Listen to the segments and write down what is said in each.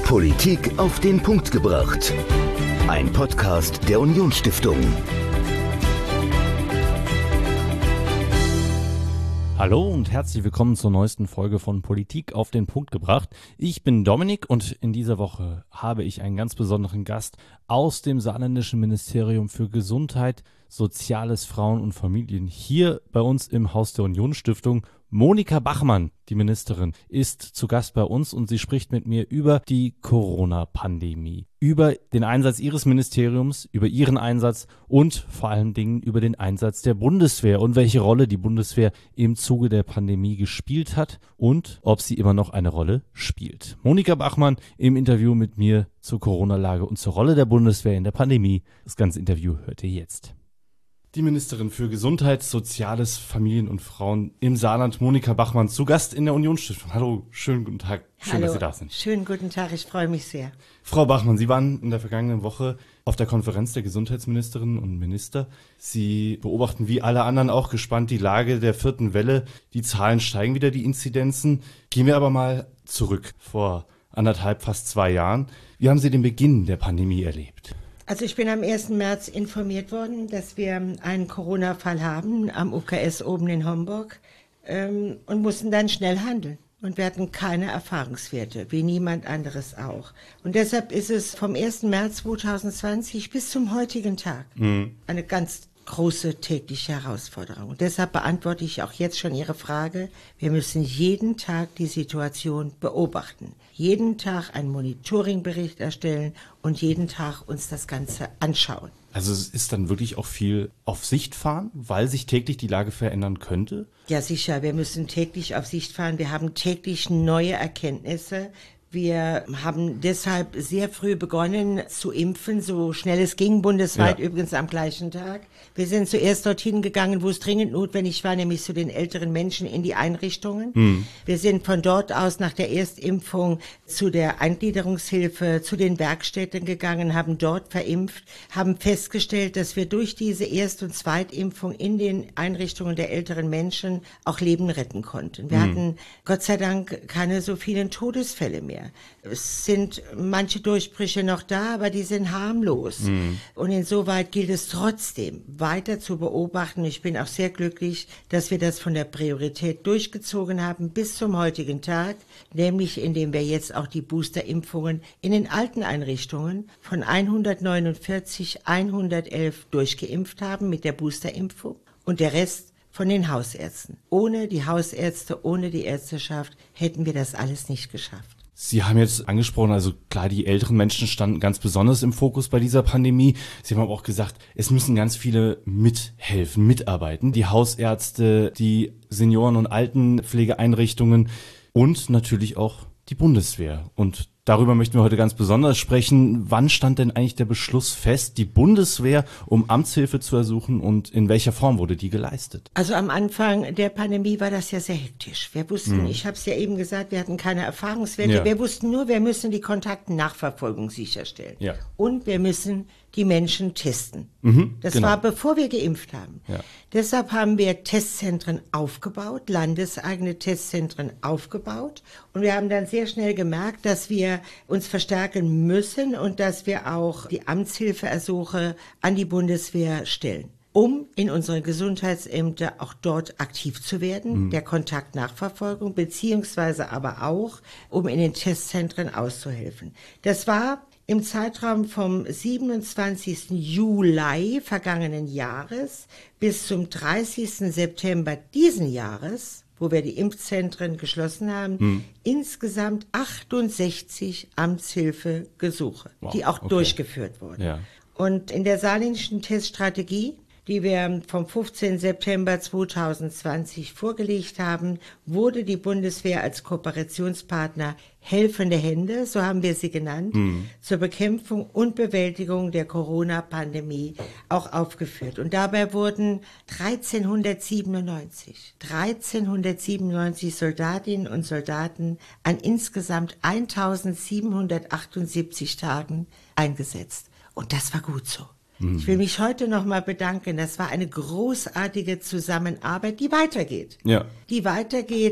Politik auf den Punkt gebracht. Ein Podcast der Unionsstiftung. Hallo und herzlich willkommen zur neuesten Folge von Politik auf den Punkt gebracht. Ich bin Dominik und in dieser Woche habe ich einen ganz besonderen Gast aus dem saarländischen Ministerium für Gesundheit, Soziales, Frauen und Familien hier bei uns im Haus der Unionsstiftung. Monika Bachmann, die Ministerin, ist zu Gast bei uns und sie spricht mit mir über die Corona-Pandemie, über den Einsatz ihres Ministeriums, über ihren Einsatz und vor allen Dingen über den Einsatz der Bundeswehr und welche Rolle die Bundeswehr im Zuge der Pandemie gespielt hat und ob sie immer noch eine Rolle spielt. Monika Bachmann im Interview mit mir zur Corona-Lage und zur Rolle der Bundeswehr in der Pandemie. Das ganze Interview hört ihr jetzt. Die Ministerin für Gesundheit, Soziales, Familien und Frauen im Saarland, Monika Bachmann, zu Gast in der Unionsstiftung. Hallo, schönen guten Tag. Schön, dass Sie da sind. Schönen guten Tag, ich freue mich sehr. Frau Bachmann, Sie waren in der vergangenen Woche auf der Konferenz der Gesundheitsministerinnen und Minister. Sie beobachten wie alle anderen auch gespannt die Lage der vierten Welle. Die Zahlen steigen wieder, die Inzidenzen. Gehen wir aber mal zurück vor anderthalb, fast 2 Jahren. Wie haben Sie den Beginn der Pandemie erlebt? Also ich bin am 1. März informiert worden, dass wir einen Corona-Fall haben am UKS oben in Homburg und mussten dann schnell handeln. Und wir hatten keine Erfahrungswerte, wie niemand anderes auch. Und deshalb ist es vom 1. März 2020 bis zum heutigen Tag eine ganz große tägliche Herausforderung. Und deshalb beantworte ich auch jetzt schon Ihre Frage. Wir müssen jeden Tag die Situation beobachten. Jeden Tag einen Monitoringbericht erstellen und jeden Tag uns das Ganze anschauen. Also es ist dann wirklich auch viel auf Sicht fahren, weil sich täglich die Lage verändern könnte? Ja, sicher. Wir müssen täglich auf Sicht fahren. Wir haben täglich neue Erkenntnisse. Wir haben deshalb sehr früh begonnen zu impfen, so schnell es ging, bundesweit übrigens am gleichen Tag. Wir sind zuerst dorthin gegangen, wo es dringend notwendig war, nämlich zu den älteren Menschen in die Einrichtungen. Wir sind von dort aus nach der Erstimpfung zu der Eingliederungshilfe, zu den Werkstätten gegangen, haben dort verimpft, haben festgestellt, dass wir durch diese Erst- und Zweitimpfung in den Einrichtungen der älteren Menschen auch Leben retten konnten. Wir hatten Gott sei Dank keine so vielen Todesfälle mehr. Es sind manche Durchbrüche noch da, aber die sind harmlos. Und insoweit gilt es trotzdem weiter zu beobachten. Ich bin auch sehr glücklich, dass wir das von der Priorität durchgezogen haben bis zum heutigen Tag, nämlich indem wir jetzt auch die Boosterimpfungen in den alten Einrichtungen von 149, 111 durchgeimpft haben mit der Boosterimpfung und der Rest von den Hausärzten. Ohne die Hausärzte, ohne die Ärzteschaft hätten wir das alles nicht geschafft. Sie haben jetzt angesprochen, also klar, die älteren Menschen standen ganz besonders im Fokus bei dieser Pandemie. Sie haben aber auch gesagt, es müssen ganz viele mithelfen, mitarbeiten. Die Hausärzte, die Senioren- und Altenpflegeeinrichtungen und natürlich auch die Bundeswehr. Und darüber möchten wir heute ganz besonders sprechen. Wann stand denn eigentlich der Beschluss fest, die Bundeswehr um Amtshilfe zu ersuchen und in welcher Form wurde die geleistet? Also am Anfang der Pandemie war das ja sehr hektisch. Wir wussten, ich habe es ja eben gesagt, wir hatten keine Erfahrungswerte. Ja. Wir wussten nur, wir müssen die Kontaktnachverfolgung sicherstellen. Ja. Und wir müssen die Menschen testen. Das genau. war bevor wir geimpft haben. Ja. Deshalb haben wir Testzentren aufgebaut, landeseigene Testzentren aufgebaut. Und wir haben dann sehr schnell gemerkt, dass wir uns verstärken müssen und dass wir auch die Amtshilfeersuche an die Bundeswehr stellen, um in unsere Gesundheitsämter auch dort aktiv zu werden, der Kontaktnachverfolgung, beziehungsweise aber auch, um in den Testzentren auszuhelfen. Das war im Zeitraum vom 27. Juli vergangenen Jahres bis zum 30. September diesen Jahres, wo wir die Impfzentren geschlossen haben, insgesamt 68 Amtshilfegesuche, die auch durchgeführt wurden. Ja. Und in der saarländischen Teststrategie, die wir vom 15. September 2020 vorgelegt haben, wurde die Bundeswehr als Kooperationspartner helfende Hände, so haben wir sie genannt, zur Bekämpfung und Bewältigung der Corona-Pandemie auch aufgeführt. Und dabei wurden 1397 Soldatinnen und Soldaten an insgesamt 1778 Tagen eingesetzt. Und das war gut so. Ich will mich heute nochmal bedanken. Das war eine großartige Zusammenarbeit, die weitergeht. Ja. Die weitergeht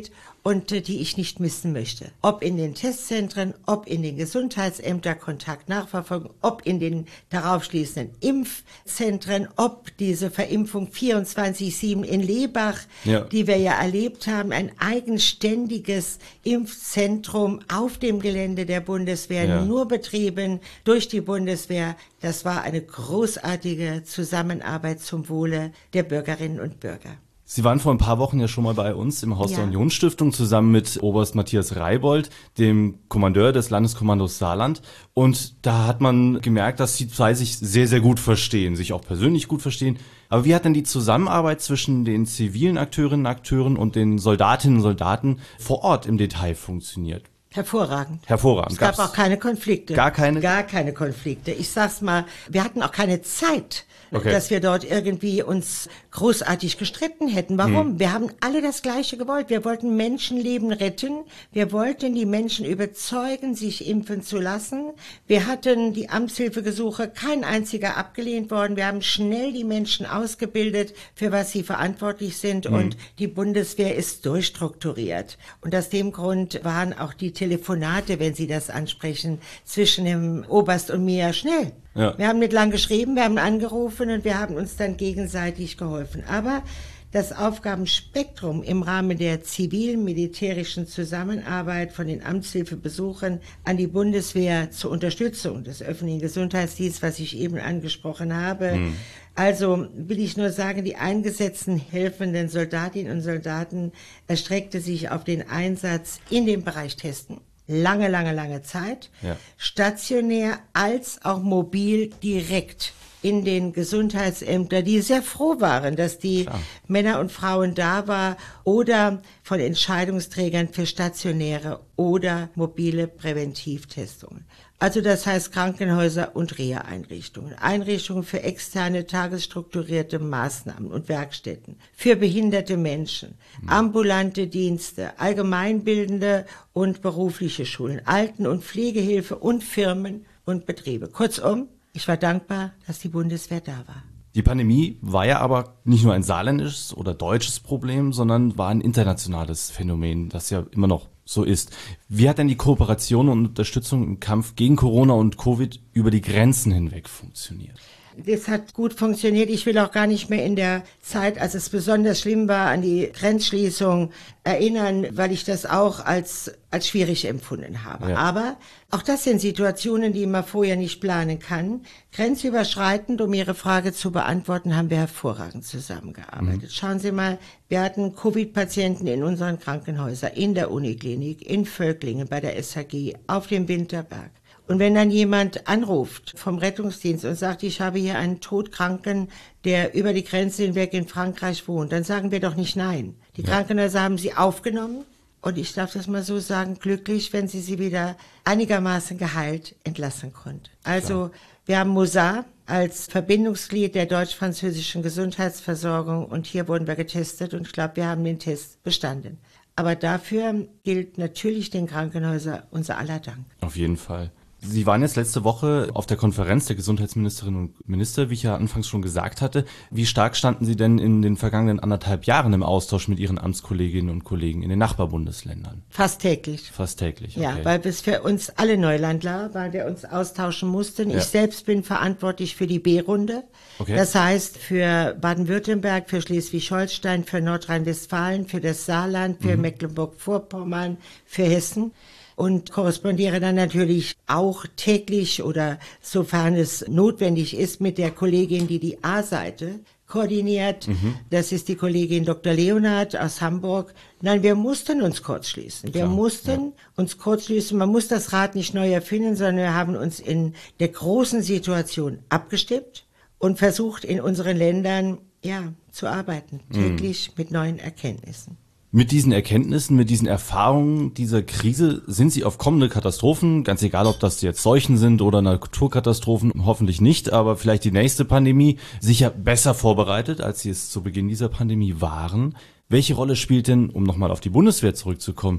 und die ich nicht missen möchte. Ob in den Testzentren, ob in den Gesundheitsämtern, Kontaktnachverfolgung, ob in den darauf schließenden Impfzentren, ob diese Verimpfung 24/7 in Lebach, die wir ja erlebt haben, ein eigenständiges Impfzentrum auf dem Gelände der Bundeswehr, nur betrieben durch die Bundeswehr. Das war eine großartige Zusammenarbeit zum Wohle der Bürgerinnen und Bürger. Sie waren vor ein paar Wochen ja schon mal bei uns im Haus der Unionsstiftung zusammen mit Oberst Matthias Reibold, dem Kommandeur des Landeskommandos Saarland. Und da hat man gemerkt, dass die zwei sich sehr, sehr gut verstehen, sich auch persönlich gut verstehen. Aber wie hat denn die Zusammenarbeit zwischen den zivilen Akteurinnen und Akteuren und den Soldatinnen und Soldaten vor Ort im Detail funktioniert? Hervorragend. Hervorragend. Es gab auch keine Konflikte. Gar keine? Gar keine Konflikte. Ich sag's mal, wir hatten auch keine Zeit, dass wir dort irgendwie uns großartig gestritten hätten. Warum? Wir haben alle das Gleiche gewollt. Wir wollten Menschenleben retten. Wir wollten die Menschen überzeugen, sich impfen zu lassen. Wir hatten die Amtshilfegesuche, kein einziger abgelehnt worden. Wir haben schnell die Menschen ausgebildet, für was sie verantwortlich sind. Und die Bundeswehr ist durchstrukturiert. Und aus dem Grund waren auch die Telefonate, wenn Sie das ansprechen, zwischen dem Oberst und mir schnell. Ja. Wir haben nicht lang geschrieben, wir haben angerufen und wir haben uns dann gegenseitig geholfen. Aber das Aufgabenspektrum im Rahmen der zivil-militärischen Zusammenarbeit von den Amtshilfebesuchen an die Bundeswehr zur Unterstützung des öffentlichen Gesundheitsdienstes, was ich eben angesprochen habe. Also will ich nur sagen, die eingesetzten helfenden Soldatinnen und Soldaten erstreckte sich auf den Einsatz in dem Bereich Testen. Lange Zeit. Ja. Stationär als auch mobil direkt in den Gesundheitsämtern, die sehr froh waren, dass die Männer und Frauen da waren, oder von Entscheidungsträgern für stationäre oder mobile Präventivtestungen. Also das heißt Krankenhäuser und Reha-Einrichtungen, Einrichtungen für externe tagesstrukturierte Maßnahmen und Werkstätten, für behinderte Menschen, ambulante Dienste, allgemeinbildende und berufliche Schulen, Alten- und Pflegehilfe und Firmen und Betriebe. Kurzum, ich war dankbar, dass die Bundeswehr da war. Die Pandemie war ja aber nicht nur ein saarländisches oder deutsches Problem, sondern war ein internationales Phänomen, das ja immer noch so ist. Wie hat denn die Kooperation und Unterstützung im Kampf gegen Corona und Covid über die Grenzen hinweg funktioniert? Das hat gut funktioniert. Ich will auch gar nicht mehr in der Zeit, als es besonders schlimm war, an die Grenzschließung erinnern, weil ich das auch als schwierig empfunden habe. Ja. Aber auch das sind Situationen, die man vorher nicht planen kann. Grenzüberschreitend, um Ihre Frage zu beantworten, haben wir hervorragend zusammengearbeitet. Schauen Sie mal, wir hatten Covid-Patienten in unseren Krankenhäusern, in der Uniklinik, in Völklingen, bei der SHG, auf dem Winterberg. Und wenn dann jemand anruft vom Rettungsdienst und sagt, ich habe hier einen Todkranken, der über die Grenze hinweg in Frankreich wohnt, dann sagen wir doch nicht nein. Die Krankenhäuser haben sie aufgenommen und ich darf das mal so sagen, glücklich, wenn sie wieder einigermaßen geheilt entlassen konnten. Also wir haben Mossad als Verbindungsglied der deutsch-französischen Gesundheitsversorgung und hier wurden wir getestet und ich glaube, wir haben den Test bestanden. Aber dafür gilt natürlich den Krankenhäusern unser aller Dank. Auf jeden Fall. Sie waren jetzt letzte Woche auf der Konferenz der Gesundheitsministerinnen und Minister, wie ich ja anfangs schon gesagt hatte. Wie stark standen Sie denn in den vergangenen 1,5 Jahren im Austausch mit Ihren Amtskolleginnen und Kollegen in den Nachbarbundesländern? Fast täglich. Fast täglich, okay. Ja, weil es für uns alle Neulandler, weil wir uns austauschen mussten. Ja. Ich selbst bin verantwortlich für die B-Runde. Okay. Das heißt für Baden-Württemberg, für Schleswig-Holstein, für Nordrhein-Westfalen, für das Saarland, für Mecklenburg-Vorpommern, für Hessen. Und korrespondiere dann natürlich auch täglich oder sofern es notwendig ist mit der Kollegin, die A-Seite koordiniert. Das ist die Kollegin Dr. Leonhardt aus Hamburg. Nein, wir mussten uns kurzschließen. Wir mussten uns kurzschließen. Man muss das Rad nicht neu erfinden, sondern wir haben uns in der großen Situation abgestimmt und versucht in unseren Ländern zu arbeiten, täglich mit neuen Erkenntnissen. Mit diesen Erkenntnissen, mit diesen Erfahrungen dieser Krise sind Sie auf kommende Katastrophen, ganz egal ob das jetzt Seuchen sind oder Naturkatastrophen, hoffentlich nicht, aber vielleicht die nächste Pandemie, sicher besser vorbereitet, als Sie es zu Beginn dieser Pandemie waren. Welche Rolle spielt denn, um nochmal auf die Bundeswehr zurückzukommen,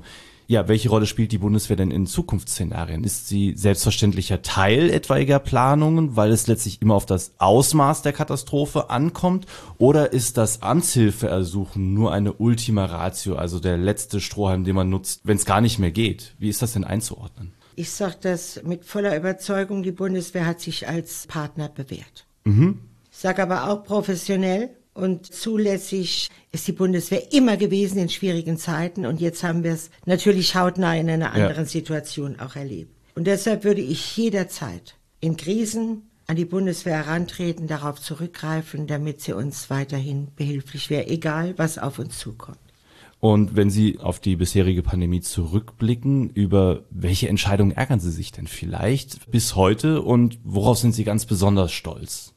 Ja, welche Rolle spielt die Bundeswehr denn in Zukunftsszenarien? Ist sie selbstverständlicher Teil etwaiger Planungen, weil es letztlich immer auf das Ausmaß der Katastrophe ankommt? Oder ist das Amtshilfeersuchen nur eine Ultima Ratio, also der letzte Strohhalm, den man nutzt, wenn es gar nicht mehr geht? Wie ist das denn einzuordnen? Ich sage das mit voller Überzeugung, die Bundeswehr hat sich als Partner bewährt. Ich sage aber auch professionell und zulässig ist die Bundeswehr immer gewesen in schwierigen Zeiten und jetzt haben wir es natürlich hautnah in einer anderen Situation auch erlebt. Und deshalb würde ich jederzeit in Krisen an die Bundeswehr herantreten, darauf zurückgreifen, damit sie uns weiterhin behilflich wäre, egal was auf uns zukommt. Und wenn Sie auf die bisherige Pandemie zurückblicken, über welche Entscheidungen ärgern Sie sich denn vielleicht bis heute und worauf sind Sie ganz besonders stolz?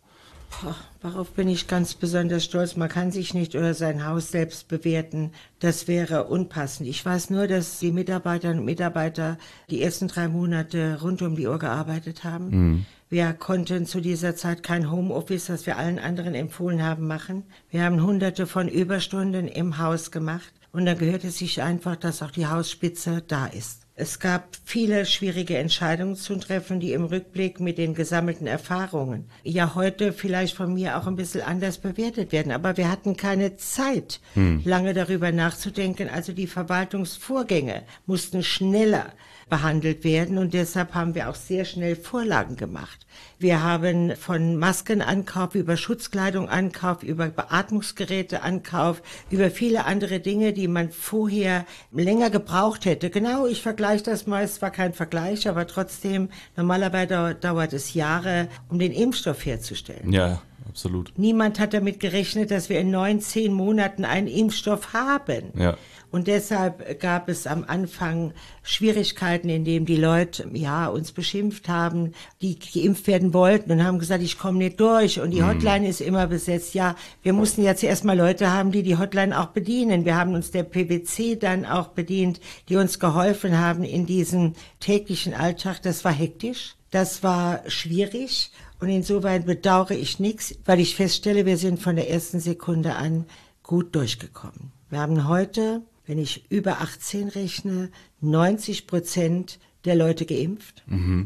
Worauf bin ich ganz besonders stolz? Man kann sich nicht oder sein Haus selbst bewerten. Das wäre unpassend. Ich weiß nur, dass die Mitarbeiterinnen und Mitarbeiter die ersten 3 Monate rund um die Uhr gearbeitet haben. Wir konnten zu dieser Zeit kein Homeoffice, das wir allen anderen empfohlen haben, machen. Wir haben Hunderte von Überstunden im Haus gemacht. Und da gehört es sich einfach, dass auch die Hausspitze da ist. Es gab viele schwierige Entscheidungen zu treffen, die im Rückblick mit den gesammelten Erfahrungen ja heute vielleicht von mir auch ein bisschen anders bewertet werden. Aber wir hatten keine Zeit, lange darüber nachzudenken. Also die Verwaltungsvorgänge mussten schneller behandelt werden und deshalb haben wir auch sehr schnell Vorlagen gemacht. Wir haben von Maskenankauf über Schutzkleidungankauf, über Beatmungsgeräteankauf, über viele andere Dinge, die man vorher länger gebraucht hätte. Genau, ich vergleiche das mal, es war kein Vergleich, aber trotzdem, normalerweise dauert es Jahre, um den Impfstoff herzustellen. Ja, absolut. Niemand hat damit gerechnet, dass wir in 9-10 Monaten einen Impfstoff haben. Ja. Und deshalb gab es am Anfang Schwierigkeiten, indem die Leute uns beschimpft haben, die geimpft werden wollten und haben gesagt, ich komme nicht durch und die Hotline ist immer besetzt. Ja, wir mussten ja zuerst mal Leute haben, die Hotline auch bedienen. Wir haben uns der PwC dann auch bedient, die uns geholfen haben in diesem täglichen Alltag. Das war hektisch, das war schwierig und insoweit bedauere ich nichts, weil ich feststelle, wir sind von der ersten Sekunde an gut durchgekommen. Wir haben heute, wenn ich über 18 rechne, 90% der Leute geimpft.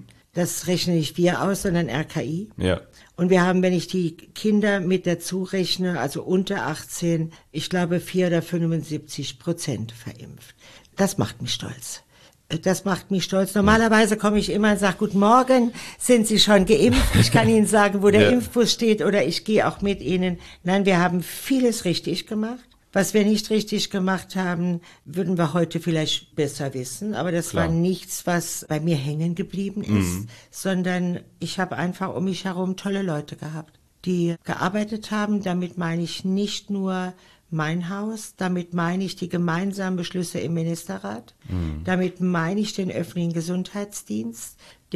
Das rechne nicht wir aus, sondern RKI. Ja. Und wir haben, wenn ich die Kinder mit dazu rechne, also unter 18, ich glaube 4 oder 75% verimpft. Das macht mich stolz. Das macht mich stolz. Normalerweise komme ich immer und sage, guten Morgen, sind Sie schon geimpft? Ich kann Ihnen sagen, wo der Impfbus steht oder ich gehe auch mit Ihnen. Nein, wir haben vieles richtig gemacht. Was wir nicht richtig gemacht haben, würden wir heute vielleicht besser wissen. Aber das war nichts, was bei mir hängen geblieben ist, sondern ich habe einfach um mich herum tolle Leute gehabt, die gearbeitet haben. Damit meine ich nicht nur mein Haus, damit meine ich die gemeinsamen Beschlüsse im Ministerrat, damit meine ich den öffentlichen Gesundheitsdienst,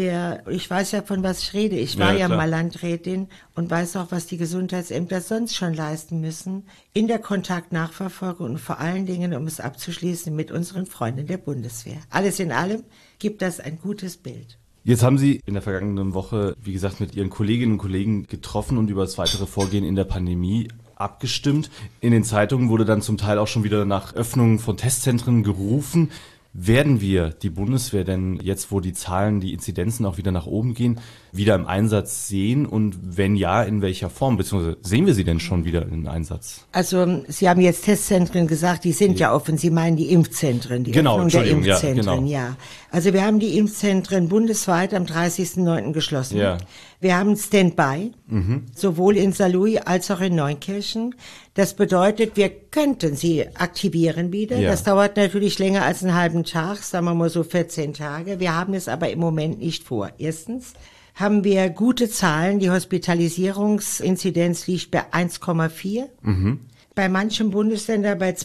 ich weiß ja, von was ich rede. Ich war ja mal Landrätin und weiß auch, was die Gesundheitsämter sonst schon leisten müssen in der Kontaktnachverfolgung und vor allen Dingen, um es abzuschließen, mit unseren Freunden der Bundeswehr. Alles in allem gibt das ein gutes Bild. Jetzt haben Sie in der vergangenen Woche, wie gesagt, mit Ihren Kolleginnen und Kollegen getroffen und über das weitere Vorgehen in der Pandemie abgestimmt. In den Zeitungen wurde dann zum Teil auch schon wieder nach Öffnungen von Testzentren gerufen. Werden wir die Bundeswehr denn jetzt, wo die Zahlen, die Inzidenzen auch wieder nach oben gehen, wieder im Einsatz sehen? Und wenn ja, in welcher Form? Beziehungsweise sehen wir sie denn schon wieder im Einsatz? Also Sie haben jetzt Testzentren gesagt, die sind ja offen. Sie meinen die Impfzentren, die Öffnung der Impfzentren. Ja. Also wir haben die Impfzentren bundesweit am 30.09. geschlossen. Ja. Wir haben Standby, sowohl in Saarlouis als auch in Neunkirchen. Das bedeutet, wir könnten sie aktivieren wieder. Ja. Das dauert natürlich länger als einen halben Tag, sagen wir mal so 14 Tage. Wir haben es aber im Moment nicht vor. Erstens haben wir gute Zahlen. Die Hospitalisierungsinzidenz liegt bei 1,4. Bei manchen Bundesländern bei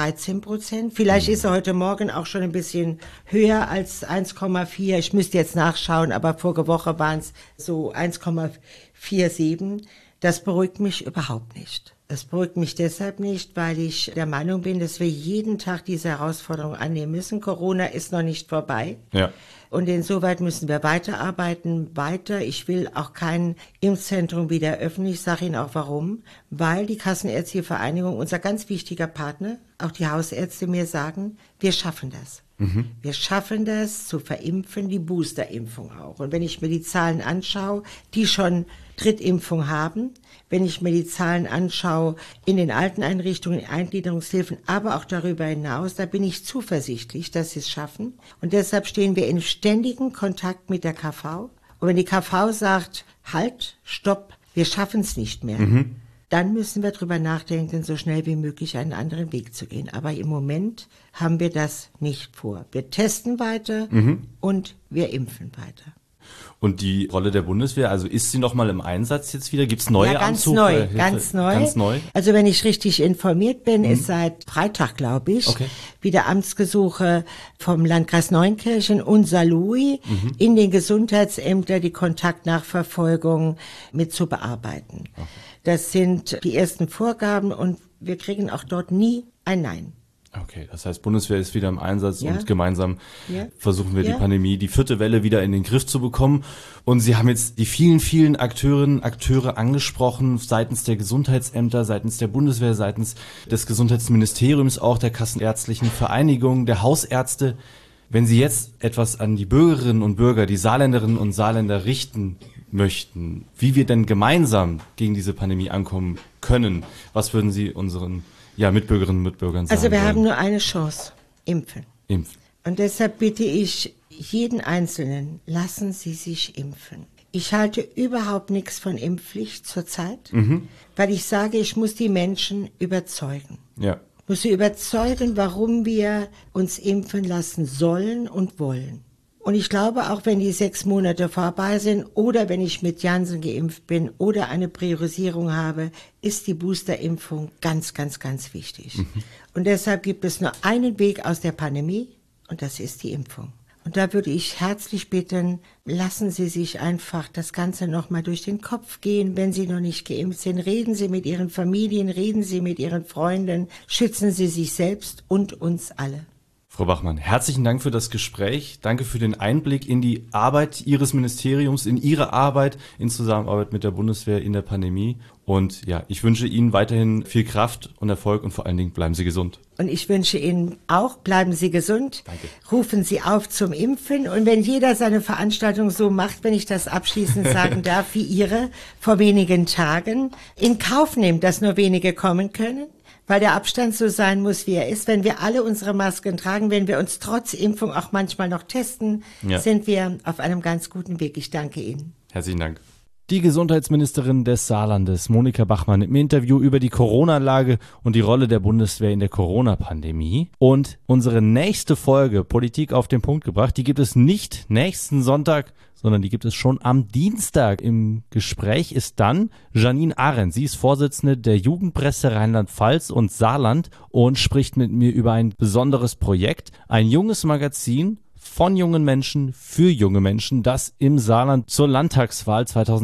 12-13%. Vielleicht ist er heute Morgen auch schon ein bisschen höher als 1,4. Ich müsste jetzt nachschauen, aber vorige Woche waren es so 1,47. Das beruhigt mich überhaupt nicht. Es beruhigt mich deshalb nicht, weil ich der Meinung bin, dass wir jeden Tag diese Herausforderung annehmen müssen. Corona ist noch nicht vorbei. Ja. Und insoweit müssen wir weiterarbeiten, weiter. Ich will auch kein Impfzentrum wieder öffnen. Ich sage Ihnen auch warum. Weil die Kassenärztliche Vereinigung, unser ganz wichtiger Partner, auch die Hausärzte mir sagen, wir schaffen das. Wir schaffen das zu verimpfen, die Boosterimpfung auch. Und wenn ich mir die Zahlen anschaue, die schon Drittimpfung haben, wenn ich mir die Zahlen anschaue in den Alteneinrichtungen, in Eingliederungshilfen, aber auch darüber hinaus, da bin ich zuversichtlich, dass sie es schaffen. Und deshalb stehen wir in ständigem Kontakt mit der KV. Und wenn die KV sagt, halt, stopp, wir schaffen es nicht mehr, dann müssen wir drüber nachdenken, so schnell wie möglich einen anderen Weg zu gehen. Aber im Moment haben wir das nicht vor. Wir testen weiter und wir impfen weiter. Und die Rolle der Bundeswehr, also ist sie noch mal im Einsatz jetzt wieder? Gibt's neue ganz neu. Ganz neu. Also wenn ich richtig informiert bin, ist seit Freitag, glaube ich, wieder Amtsgesuche vom Landkreis Neunkirchen und Saarlouis in den Gesundheitsämtern die Kontaktnachverfolgung mit zu bearbeiten. Das sind die ersten Vorgaben und wir kriegen auch dort nie ein Nein. Okay, das heißt, Bundeswehr ist wieder im Einsatz und gemeinsam versuchen wir die Pandemie, die 4. Welle wieder in den Griff zu bekommen. Und Sie haben jetzt die vielen, vielen Akteure angesprochen, seitens der Gesundheitsämter, seitens der Bundeswehr, seitens des Gesundheitsministeriums, auch der Kassenärztlichen Vereinigung, der Hausärzte. Wenn Sie jetzt etwas an die Bürgerinnen und Bürger, die Saarländerinnen und Saarländer richten möchten, wie wir denn gemeinsam gegen diese Pandemie ankommen können, was würden Sie unseren Mitbürgerinnen und Mitbürgern sagen? Also wir haben nur eine Chance, impfen. Impfen. Und deshalb bitte ich jeden Einzelnen, lassen Sie sich impfen. Ich halte überhaupt nichts von Impfpflicht zurzeit, weil ich sage, ich muss die Menschen überzeugen. Ja. Ich muss sie überzeugen, warum wir uns impfen lassen sollen und wollen. Und ich glaube, auch wenn die 6 Monate vorbei sind oder wenn ich mit Janssen geimpft bin oder eine Priorisierung habe, ist die Boosterimpfung ganz, ganz, ganz wichtig. Und deshalb gibt es nur einen Weg aus der Pandemie und das ist die Impfung. Und da würde ich herzlich bitten, lassen Sie sich einfach das Ganze nochmal durch den Kopf gehen, wenn Sie noch nicht geimpft sind. Reden Sie mit Ihren Familien, reden Sie mit Ihren Freunden, schützen Sie sich selbst und uns alle. Frau Bachmann, herzlichen Dank für das Gespräch. Danke für den Einblick in die Arbeit Ihres Ministeriums, in Ihre Arbeit in Zusammenarbeit mit der Bundeswehr in der Pandemie. Und ja, ich wünsche Ihnen weiterhin viel Kraft und Erfolg und vor allen Dingen bleiben Sie gesund. Und ich wünsche Ihnen auch, bleiben Sie gesund. Danke. Rufen Sie auf zum Impfen. Und wenn jeder seine Veranstaltung so macht, wenn ich das abschließend sagen darf, wie Ihre vor wenigen Tagen, in Kauf nimmt, dass nur wenige kommen können, weil der Abstand so sein muss, wie er ist. Wenn wir alle unsere Masken tragen, wenn wir uns trotz Impfung auch manchmal noch testen, sind wir auf einem ganz guten Weg. Ich danke Ihnen. Herzlichen Dank. Die Gesundheitsministerin des Saarlandes, Monika Bachmann, im Interview über die Corona-Lage und die Rolle der Bundeswehr in der Corona-Pandemie. Und unsere nächste Folge Politik auf den Punkt gebracht, die gibt es nicht nächsten Sonntag, sondern die gibt es schon am Dienstag. Im Gespräch ist dann Janine Arendt. Sie ist Vorsitzende der Jugendpresse Rheinland-Pfalz und Saarland und spricht mit mir über ein besonderes Projekt, ein junges Magazin von jungen Menschen für junge Menschen, das im Saarland zur Landtagswahl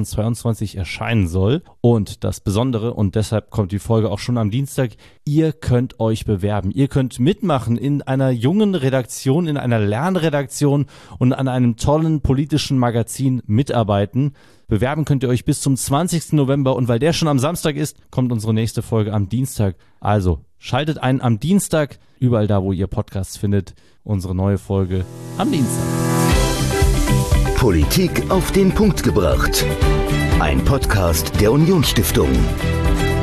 2022 erscheinen soll. Und das Besondere, und deshalb kommt die Folge auch schon am Dienstag, ihr könnt euch bewerben. Ihr könnt mitmachen in einer jungen Redaktion, in einer Lernredaktion und an einem tollen politischen Magazin mitarbeiten. Bewerben könnt ihr euch bis zum 20. November und weil der schon am Samstag ist, kommt unsere nächste Folge am Dienstag. Also schaltet ein am Dienstag, überall da, wo ihr Podcasts findet, unsere neue Folge am Dienstag. Politik auf den Punkt gebracht. Ein Podcast der Unionsstiftung.